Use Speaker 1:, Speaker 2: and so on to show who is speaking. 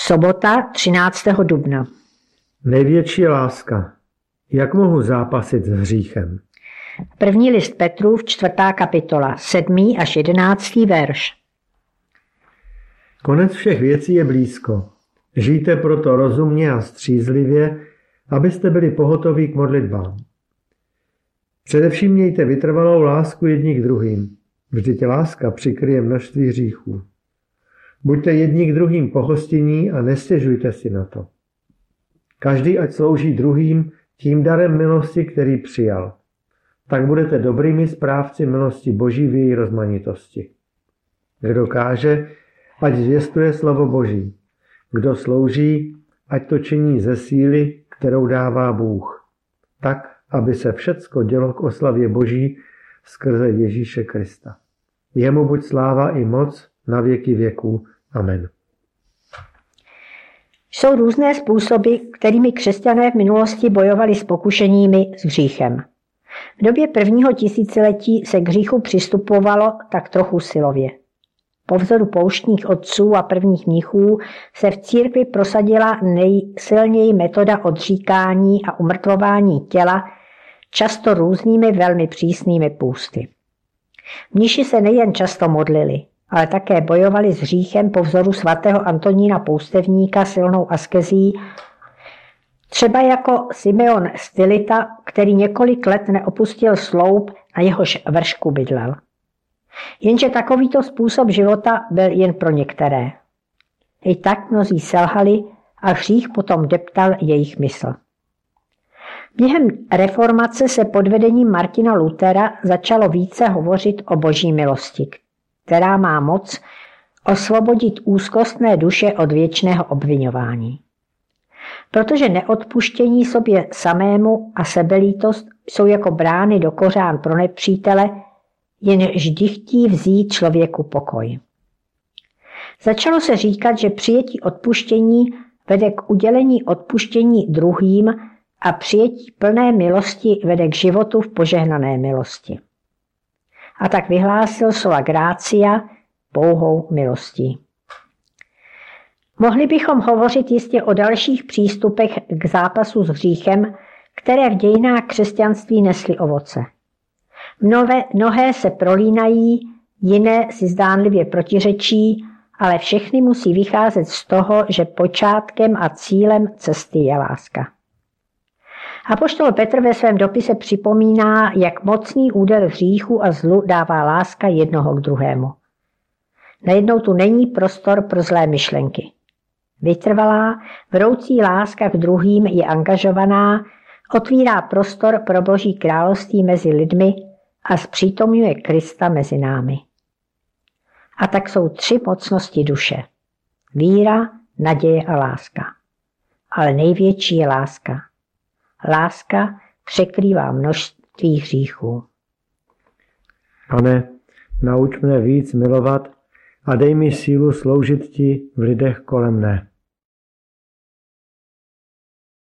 Speaker 1: Sobota 13. dubna.
Speaker 2: Největší láska. Jak mohu zápasit s hříchem?
Speaker 1: První list Petrův, 4. kapitola, 7. až 11. verš.
Speaker 2: Konec všech věcí je blízko. Žijte proto rozumně a střízlivě, abyste byli pohotoví k modlitbám. Především mějte vytrvalou lásku jedni k druhým. Vždyť láska přikryje množství hříchů. Buďte jedni k druhým pohostinní a nestěžujte si na to. Každý ať slouží druhým tím darem milosti, který přijal. Tak budete dobrými správci milosti Boží v její rozmanitosti. Kdo káže, ať zvěstuje slovo Boží. Kdo slouží, ať to činí ze síly, kterou dává Bůh. Tak, aby se všecko dělo k oslavě Boží skrze Ježíše Krista. Jemu buď sláva i moc na věky věků. Amen.
Speaker 1: Jsou různé způsoby, kterými křesťané v minulosti bojovali s pokušeními s hříchem. V době prvního tisíciletí se k hříchu přistupovalo tak trochu silově. Po vzoru pouštních otců a prvních mnichů se v církvi prosadila nejsilněji metoda odříkání a umrtvování těla, často různými velmi přísnými půsty. Mniši se nejen často modlili, ale také bojovali s hříchem po vzoru svatého Antonína Poustevníka silnou askezí, třeba jako Simeon Stylita, který několik let neopustil sloup, na jehož vršku bydlel. Jenže takovýto způsob života byl jen pro některé. I tak mnozí selhali a hřích potom deptal jejich mysl. Během reformace se pod vedením Martina Luthera začalo více hovořit o boží milosti, která má moc osvobodit úzkostné duše od věčného obviňování. Protože neodpuštění sobě samému a sebelítost jsou jako brány do kořán pro nepřítele, jen vždy chtí vzít člověku pokoj. Začalo se říkat, že přijetí odpuštění vede k udělení odpuštění druhým a přijetí plné milosti vede k životu v požehnané milosti. A tak vyhlásil sola gratia pouhou milostí. Mohli bychom hovořit jistě o dalších přístupech k zápasu s hříchem, které v dějinách křesťanství nesly ovoce. Mnohé se prolínají, jiné si zdánlivě protiřečí, ale všechny musí vycházet z toho, že počátkem a cílem cesty je láska. Apoštol Petr ve svém dopise připomíná, jak mocný úder hříchu a zlu dává láska jednoho k druhému. Najednou tu není prostor pro zlé myšlenky. Vytrvalá, vroucí láska k druhým je angažovaná, otvírá prostor pro Boží království mezi lidmi a zpřítomňuje Krista mezi námi. A tak jsou 3 mocnosti duše. Víra, naděje a láska. Ale největší je láska. Láska překrývá množství hříchů.
Speaker 2: Pane, nauč mne víc milovat a dej mi sílu sloužit ti v lidech kolem mne.